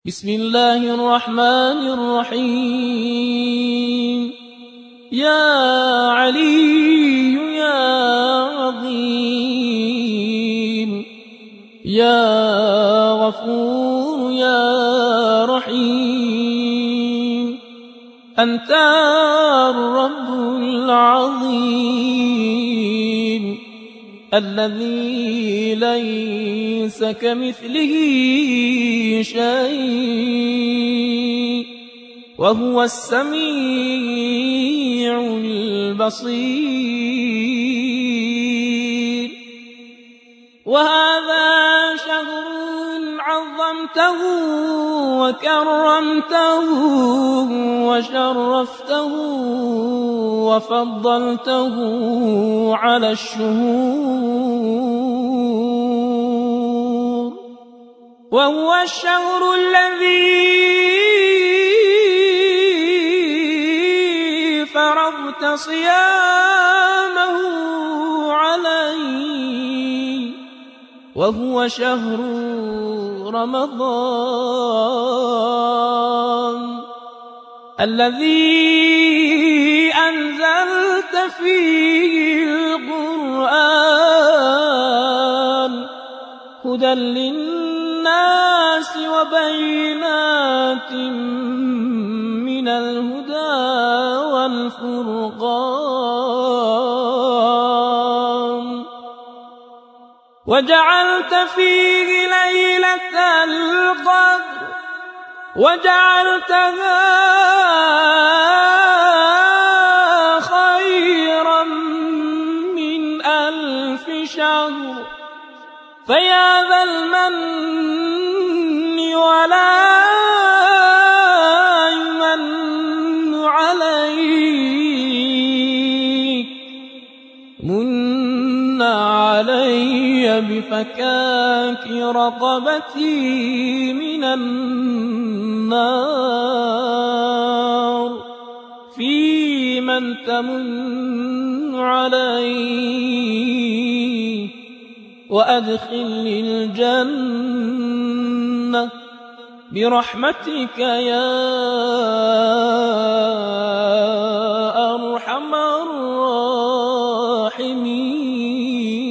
بسم الله الرحمن الرحيم. يا علي يا عظيم، يا غفور يا رحيم، أنت الرب العظيم الذي ليس كمثله شيء، وهو السميع البصير. وهذا شهر عظمته وكرمته وشرفته وفضلته على الشهور، وهو الشهر الذي فرضت صيامه علي، وهو شهر رمضان الذي أنزلت فيه القرآن هدى للناس وبينات من الهدى والفرقان، وجعلت فيه ليلة القدر وجعلتها خيرا من 1000 شهر. فيا ذا المن ولا يمن عليك، من علي بفكاك رقبتي من النار، في من تمن علي وأدخلني الجنة برحمتك يا أرحم الراحمين.